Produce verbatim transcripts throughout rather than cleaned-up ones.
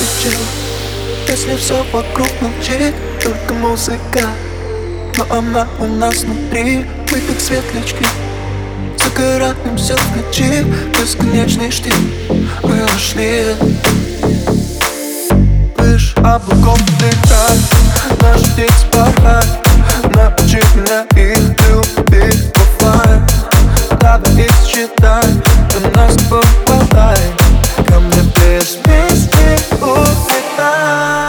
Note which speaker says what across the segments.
Speaker 1: сидел. Если все вокруг молчит, только музыка, но она у нас внутри. Мы как светлячки, загораемся в ночи, бесконечный штиль. Мы ушли. Лишь облаков дыхать, наш птиц порхать. Научи меня их любить по файлу. Давай их считай, до нас попадай. Ко мне без песни улетай.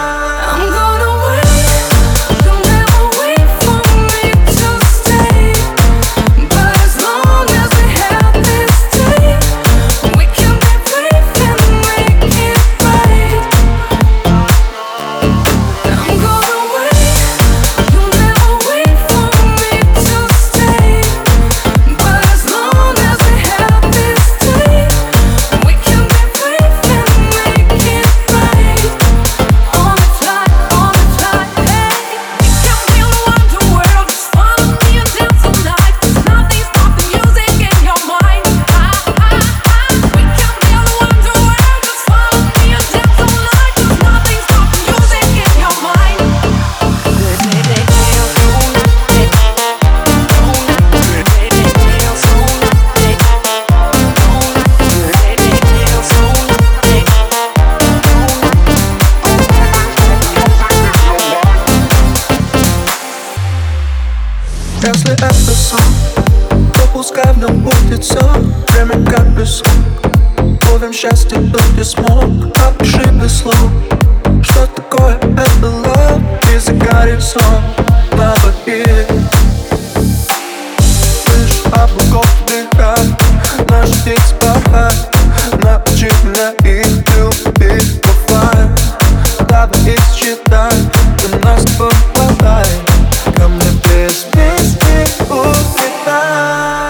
Speaker 1: Если это сон, то пускай в нем будет все. Время как песок, ловим счастье тут где смог. Опиши без слов, что такое это love. Из-за горизонт на воде. Лишь облаков вдыхать, наш птиц порхать. Научи меня их любить по файлу. Давай их считай, до нас попадай. Ко мне без песни улетай.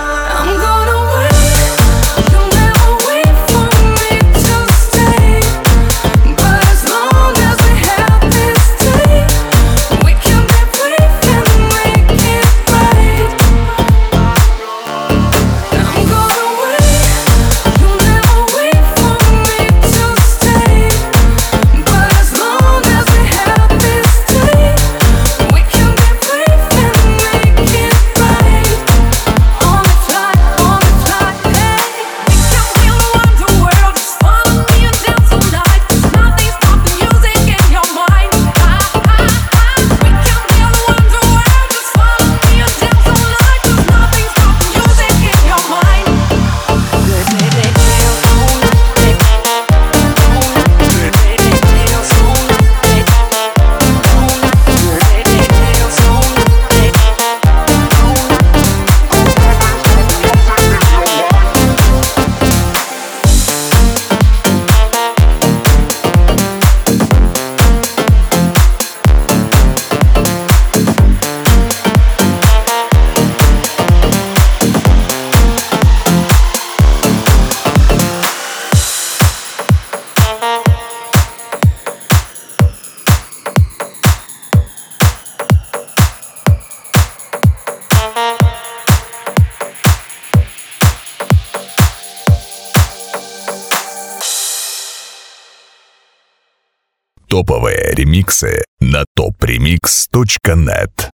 Speaker 2: Топовые ремиксы на топ ремикс точка нет.